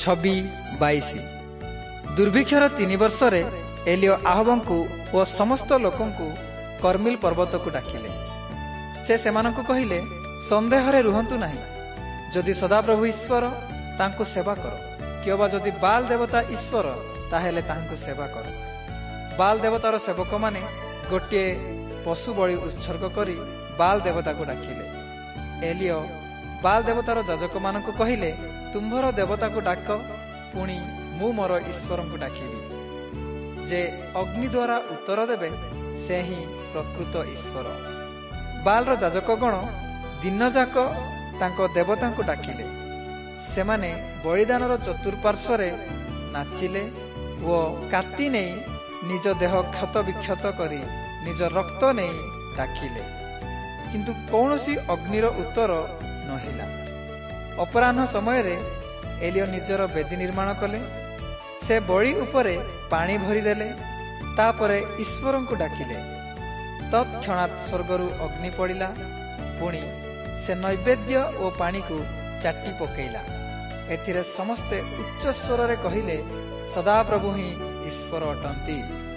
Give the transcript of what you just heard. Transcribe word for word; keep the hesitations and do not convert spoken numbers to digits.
ଛବି ବାଇଶ। ଦୁର୍ଭିକ୍ଷର ତିନି ବର୍ଷରେ ଏଲିଓ ଆହବଙ୍କୁ ଓ ସମସ୍ତ ଲୋକଙ୍କୁ କର୍ମିଲ ପର୍ବତକୁ ଡାକିଲେ। ସେ ସେମାନଙ୍କୁ କହିଲେ, ସନ୍ଦେହରେ ରୁହନ୍ତୁ ନାହିଁ। ଯଦି ସଦାପ୍ରଭୁ ଈଶ୍ୱର, ତାଙ୍କୁ ସେବା କର, କିମ୍ବା ଯଦି ବାଲ ଦେବତା ଈଶ୍ୱର, ତାହେଲେ ତାହାଙ୍କୁ ସେବା କର। ବାଲ ଦେବତାର ସେବକମାନେ ଗୋଟିଏ ପଶୁ ବଳି ଉତ୍ସର୍ଗ କରି ବାଲ ଦେବତାକୁ ଡାକିଲେ। ଏଲିଓ ବାଲ ଦେବତାର ଯାଜକମାନଙ୍କୁ କହିଲେ, ତୁମ୍ଭର ଦେବତାକୁ ଡାକ, ପୁଣି ମୁଁ ମୋର ଈଶ୍ୱରଙ୍କୁ ଡାକିବି। ଯେ ଅଗ୍ନି ଦ୍ୱାରା ଉତ୍ତର ଦେବେ, ସେ ହିଁ ପ୍ରକୃତ ଈଶ୍ୱର। ବାଲର ଯାଜକଗଣ ଦିନଯାକ ତାଙ୍କ ଦେବତାଙ୍କୁ ଡାକିଲେ। ସେମାନେ ବଳିଦାନର ଚତୁଃପାର୍ଶ୍ୱରେ ନାଚିଲେ ଓ କାତି ନେଇ ନିଜ ଦେହ କ୍ଷତ ବିକ୍ଷତ କରି ନିଜ ରକ୍ତ ନେଇ ଡାକିଲେ, କିନ୍ତୁ କୌଣସି ଅଗ୍ନିର ଉତ୍ତର ନହେଲା। ଅପରାହ୍ନ ସମୟରେ ଏଲିଓ ନିଜର ବେଦୀ ନିର୍ମାଣ କଲେ। ସେ ବଳି ଉପରେ ପାଣି ଭରିଦେଲେ। ତାପରେ ଈଶ୍ୱରଙ୍କୁ ଡାକିଲେ। ତତ୍କ୍ଷଣାତ୍ ସ୍ୱର୍ଗରୁ ଅଗ୍ନି ପଡ଼ିଲା। ପୁଣି ସେ ନୈବେଦ୍ୟ ଓ ପାଣିକୁ ଚାଟି ପକାଇଲା। ଏଥିରେ ସମସ୍ତେ ଉଚ୍ଚ ସ୍ୱରରେ କହିଲେ, ସଦାପ୍ରଭୁ ହିଁ ଈଶ୍ୱର ଅଟନ୍ତି।